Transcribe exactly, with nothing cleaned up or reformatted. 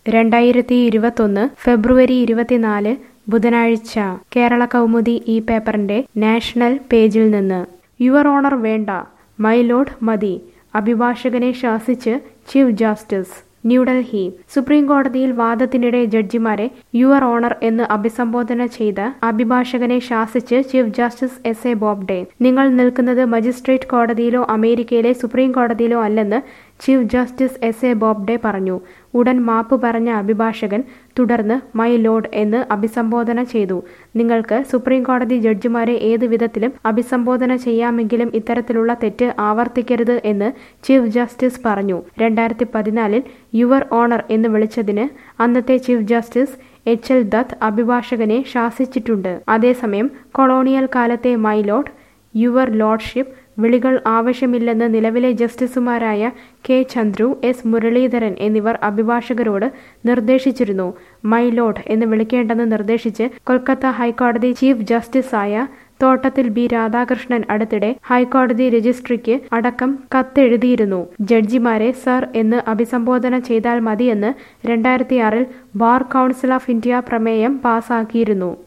രണ്ടായിരത്തി ഇരുപത്തൊന്ന് ഫെബ്രുവരി ഇരുപത്തിനാല് ബുധനാഴ്ച കേരള കൗമുദി ഈ പേപ്പറിന്റെ നാഷണൽ പേജിൽ നിന്ന് യുവർ ഓണർ വേണ്ട മൈ ലോഡ് മതി അഭിഭാഷകനെ ശാസിച്ച് ചീഫ് ജസ്റ്റിസ് ന്യൂഡൽഹി സുപ്രീം കോടതിയിൽ വാദത്തിനിടെ ജഡ്ജിമാരെ യുവർ ഓണർ എന്ന് അഭിസംബോധന ചെയ്ത അഭിഭാഷകനെ ശാസിച്ച് chief justice S A Bobde. നിങ്ങൾ നിൽക്കുന്നത് മജിസ്ട്രേറ്റ് കോടതിയിലോ അമേരിക്കയിലെ സുപ്രീം കോടതിയിലോ അല്ലെന്ന് chief justice S A Bobde പറഞ്ഞു. ഉടൻ മാപ്പ് പറഞ്ഞ അഭിഭാഷകൻ തുടർന്ന് മൈ ലോഡ് എന്ന് അഭിസംബോധന ചെയ്തു. നിങ്ങൾക്ക് സുപ്രീം കോടതി ജഡ്ജിമാരെ ഏത് വിധത്തിലും അഭിസംബോധന ചെയ്യാമെങ്കിലും ഇത്തരത്തിലുള്ള തെറ്റ് ആവർത്തിക്കരുത് എന്ന് ചീഫ് ജസ്റ്റിസ് പറഞ്ഞു. രണ്ടായിരത്തി പതിനാലിൽ യുവർ ഓണർ എന്ന് വിളിച്ചതിന് അന്നത്തെ chief justice H L Dattu അഭിഭാഷകനെ ശാസിച്ചിട്ടുണ്ട്. അതേസമയം കൊളോണിയൽ കാലത്തെ മൈ ലോഡ്, യുവർ ലോർഡ്ഷിപ്പ് വിളികൾ ആവശ്യമില്ലെന്ന് നിലവിലെ ജസ്റ്റിസുമാരായ കെ ചന്ദ്രു, എസ് മുരളീധരൻ എന്നിവർ അഭിഭാഷകരോട് നിർദ്ദേശിച്ചിരുന്നു. മൈ ലോഡ് എന്ന് വിളിക്കേണ്ടെന്ന് നിർദ്ദേശിച്ച് കൊൽക്കത്ത ഹൈക്കോടതി ചീഫ് ജസ്റ്റിസായ തോട്ടത്തിൽ ബി രാധാകൃഷ്ണൻ അടുത്തിടെ ഹൈക്കോടതി രജിസ്ട്രിക്ക് അടക്കം കത്തെഴുതിയിരുന്നു. ജഡ്ജിമാരെ സർ എന്ന് അഭിസംബോധന ചെയ്താൽ മതിയെന്ന് രണ്ടായിരത്തി ആറിൽ ബാർ കൗൺസിൽ ഓഫ് ഇന്ത്യ പ്രമേയം പാസാക്കിയിരുന്നു.